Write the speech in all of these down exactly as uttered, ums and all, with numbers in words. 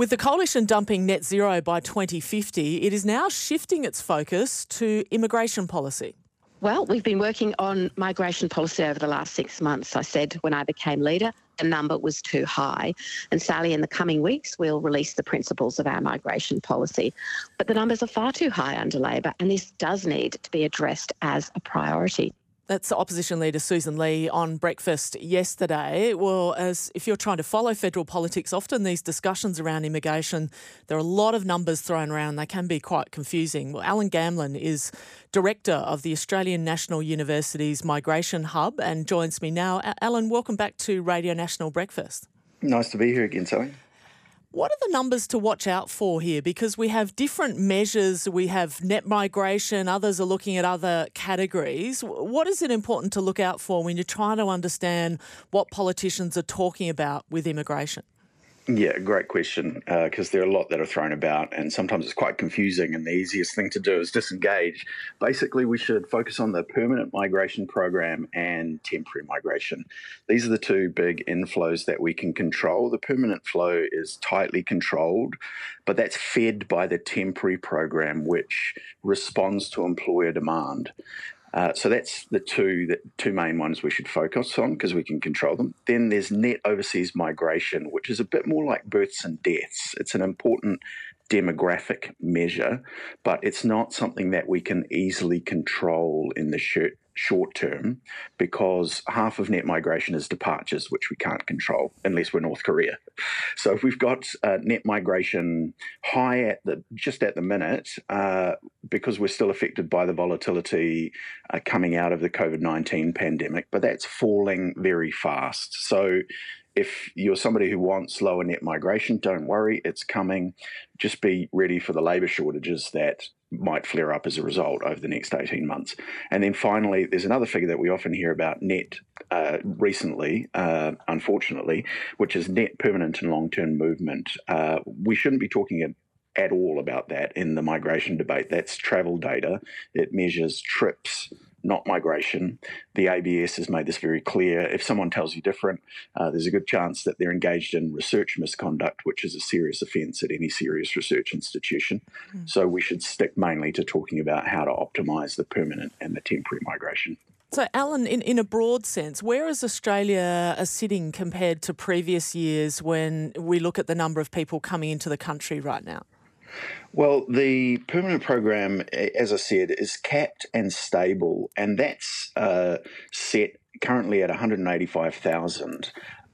With the coalition dumping net zero by twenty fifty, it is now shifting its focus to immigration policy. Well, we've been working on migration policy over the last six months. I said when I became leader, the number was too high. And Sally, in the coming weeks, we'll release the principles of our migration policy. But the numbers are far too high under Labor, and this does need to be addressed as a priority. That's Opposition Leader Susan Lee on Breakfast yesterday. Well, as if you're trying to follow federal politics, often these discussions around immigration, there are a lot of numbers thrown around. They can be quite confusing. Well, Alan Gamlin is Director of the Australian National University's Migration Hub and joins me now. Alan, welcome back to Radio National Breakfast. Nice to be here again, Sally. What are the numbers to watch out for here? Because we have different measures. We have net migration, others are looking at other categories. What is it important to look out for when you're trying to understand what politicians are talking about with immigration? Yeah, great question, because uh, there are a lot that are thrown about and sometimes it's quite confusing, and the easiest thing to do is disengage. Basically, we should focus on the permanent migration program and temporary migration. These are the two big inflows that we can control. The permanent flow is tightly controlled, but that's fed by the temporary program, which responds to employer demand. Uh, so that's the two the two main ones we should focus on because we can control them. Then there's net overseas migration, which is a bit more like births and deaths. It's an important demographic measure, but it's not something that we can easily control in the short, short term because half of net migration is departures, which we can't control unless we're North Korea. So if we've got uh, net migration high at the just at the minute, uh, because we're still affected by the volatility uh, coming out of the COVID nineteen pandemic, but that's falling very fast. So if you're somebody who wants lower net migration, don't worry, it's coming. Just be ready for the labour shortages that might flare up as a result over the next eighteen months. And then finally, there's another figure that we often hear about net uh, recently, uh, unfortunately, which is net permanent and long-term movement. Uh, we shouldn't be talking at at all about that in the migration debate. That's travel data. It measures trips, not migration. The A B S has made this very clear. If someone tells you different, uh, there's a good chance that they're engaged in research misconduct, which is a serious offence at any serious research institution. Mm. So we should stick mainly to talking about how to optimise the permanent and the temporary migration. So, Alan, in, in a broad sense, where is Australia uh, sitting compared to previous years when we look at the number of people coming into the country right now? Well, the permanent program, as I said, is capped and stable, and that's uh, set currently at one hundred eighty-five thousand.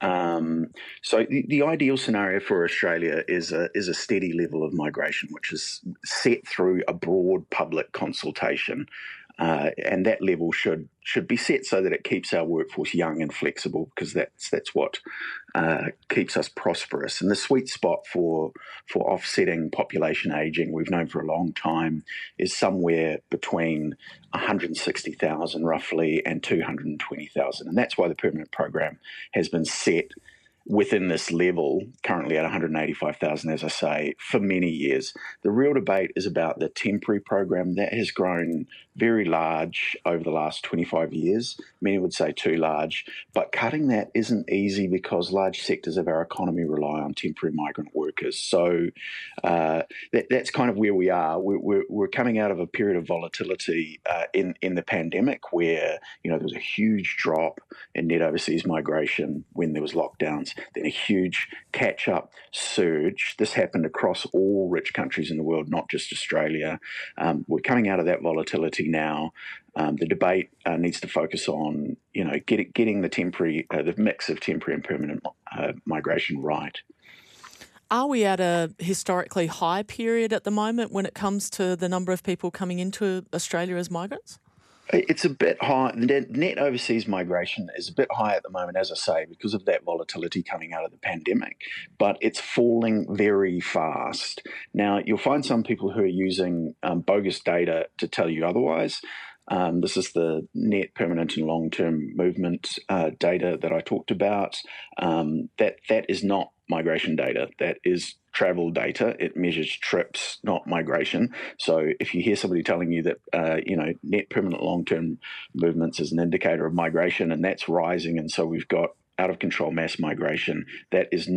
Um, so the, the ideal scenario for Australia is a, is a steady level of migration, which is set through a broad public consultation. Uh, and that level should should be set so that it keeps our workforce young and flexible, because that's that's what uh, keeps us prosperous. And the sweet spot for for offsetting population ageing, we've known for a long time, is somewhere between one hundred sixty thousand roughly and two hundred twenty thousand. And that's why the permanent program has been set within this level, currently at one hundred eighty-five thousand, as I say, for many years. The real debate is about the temporary program. That has grown very large over the last twenty-five years. Many would say too large, but cutting that isn't easy because large sectors of our economy rely on temporary migrant workers. So uh, that, that's kind of where we are. We're, we're, we're coming out of a period of volatility uh, in, in the pandemic where, you know, there was a huge drop in net overseas migration when there was lockdowns. Then a huge catch-up surge. This happened across all rich countries in the world, not just Australia. Um, we're coming out of that volatility now. Um, the debate uh, needs to focus on, you know, get, getting the temporary, uh, the mix of temporary and permanent uh, migration right. Are we at a historically high period at the moment when it comes to the number of people coming into Australia as migrants? It's a bit high. The net overseas migration is a bit high at the moment, as I say, because of that volatility coming out of the pandemic, but it's falling very fast. Now, you'll find some people who are using um, bogus data to tell you otherwise. Um, this is the net permanent and long-term movement uh, data that I talked about. Um, that that is not migration data. That is travel data. It measures trips, not migration. So if you hear somebody telling you that, uh, you know, net permanent long-term movements is an indicator of migration and that's rising, and so we've got out of control mass migration, that is not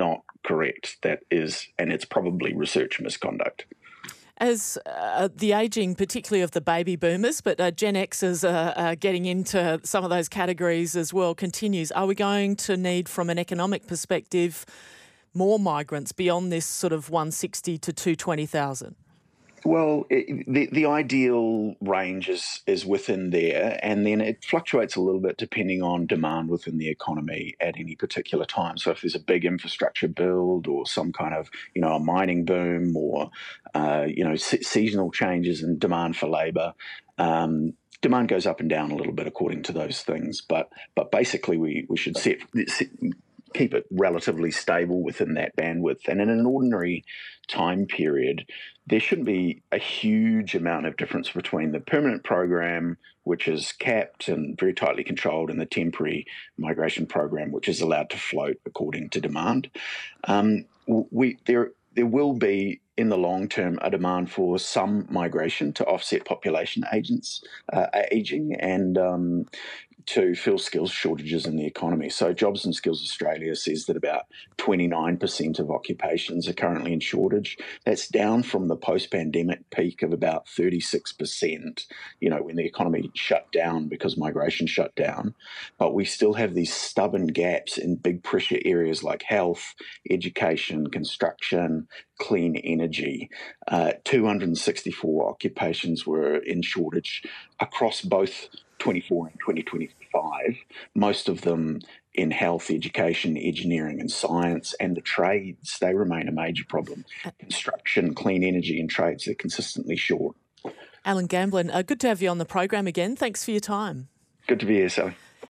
correct. That is, and it's probably research misconduct. As uh, the ageing, particularly of the baby boomers, but uh, Gen Xers are uh, getting into some of those categories as well, continues, are we going to need, from an economic perspective, more migrants beyond this sort of one hundred sixty to two hundred twenty thousand? Well, it, the the ideal range is is within there, and then it fluctuates a little bit depending on demand within the economy at any particular time. So if there's a big infrastructure build or some kind of, you know, a mining boom or, uh, you know, se- seasonal changes in demand for labour, um, demand goes up and down a little bit according to those things. But but basically we, we should set, set keep it relatively stable within that bandwidth. And in an ordinary time period, there shouldn't be a huge amount of difference between the permanent program, which is capped and very tightly controlled, and the temporary migration program, which is allowed to float according to demand. Um, we there there will be, in the long term, a demand for some migration to offset population agents uh, aging and um, to fill skills shortages in the economy. So Jobs and Skills Australia says that about twenty-nine percent of occupations are currently in shortage. That's down from the post-pandemic peak of about thirty-six percent, you know, when the economy shut down because migration shut down. But we still have these stubborn gaps in big pressure areas like health, education, construction, clean energy. Uh, two hundred sixty-four occupations were in shortage across both twenty-four and twenty twenty-five, most of them in health, education, engineering and science, and the trades, they remain a major problem. Construction, clean energy and trades, they're consistently short. Alan Gamblin, uh, good to have you on the program again. Thanks for your time. Good to be here, Sally.